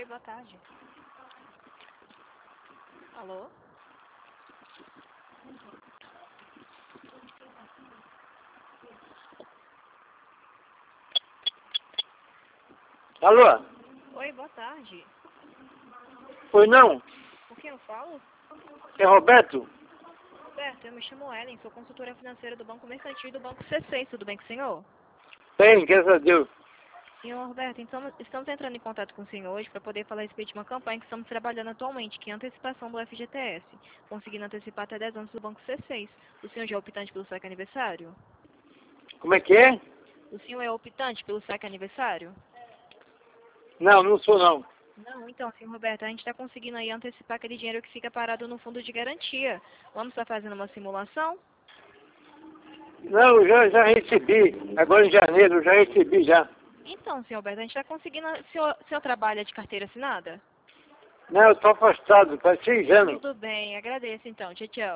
Oi, boa tarde. Alô? Alô? Oi, boa tarde. Pois não? Com quem eu falo? É Roberto? Roberto, eu me chamo Ellen, sou consultora financeira do Banco Mercantil e do Banco C6, tudo bem com o senhor? Tem, graças a Deus. Senhor Roberto, então estamos entrando em contato com o senhor hoje para poder falar a respeito de uma campanha que estamos trabalhando atualmente, que é a antecipação do FGTS, conseguindo antecipar até 10 anos do Banco C6. O senhor já é optante pelo saque aniversário? Como é que é? O senhor é optante pelo saque aniversário? Não, não sou não. Não, então, senhor Roberto, a gente está conseguindo aí antecipar aquele dinheiro que fica parado no fundo de garantia. Vamos estar fazendo uma simulação? Não, eu já recebi. Agora em janeiro, eu já recebi já. Então, senhor Roberto, a gente está conseguindo... O senhor trabalha de carteira assinada? Não, eu estou afastado, faz 6 anos. Tudo bem, agradeço então. Tchau, tchau.